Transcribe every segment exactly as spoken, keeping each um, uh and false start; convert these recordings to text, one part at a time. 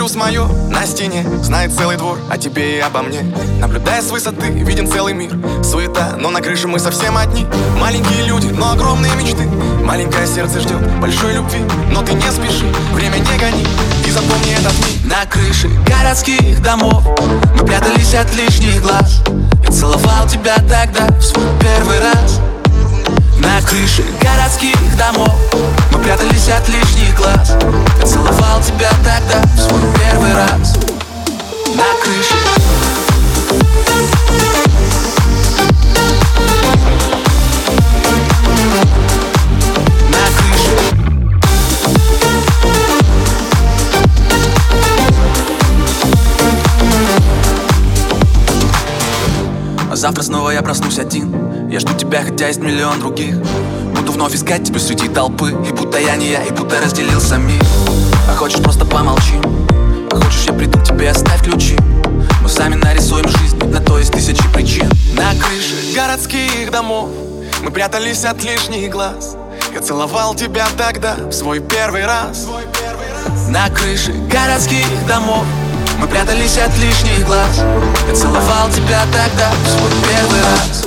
плюс мое на стене знает целый двор о тебе и обо мне. Наблюдая с высоты, виден целый мир. Суета, но на крыше мы совсем одни. Маленькие люди, но огромные мечты. Маленькое сердце ждет большой любви. Но ты не спеши, время не гони. И запомни этот миг. На крыше городских домов мы прятались от лишних глаз. Я целовал тебя тогда в свой первый раз. На крыше городских домов мы прятались от лишних глаз. Я целовал тебя тогда в свой первый раз. На крыше. На крыше. А завтра снова я проснусь один. Я жду тебя, хотя есть миллион других. Буду вновь искать тебя среди толпы. И будто я не я, и будто разделился мир. А хочешь, просто помолчи. А хочешь, я приду к тебе, оставь ключи. Мы сами нарисуем жизнь, на то есть тысячи причин. На крыше городских домов мы прятались от лишних глаз. Я целовал тебя тогда в свой первый раз. На крыше городских домов мы прятались от лишних глаз. Я целовал тебя тогда в свой первый раз.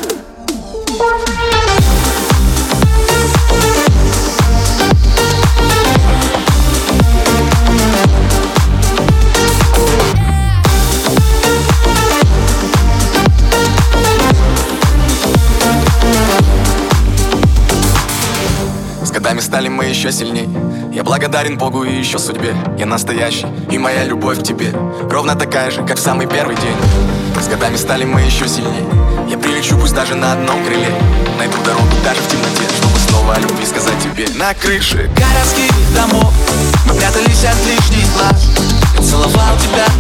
С годами стали мы еще сильней. Я благодарен Богу и еще судьбе. Я настоящий, и моя любовь к тебе ровно такая же, как в самый первый день. С годами стали мы еще сильней. Я прилечу, пусть даже на одном крыле. Найду дорогу даже в темноте, чтобы снова о любви сказать тебе. На крыше городских домов мы прятались от лишних глаз. Я целовал тебя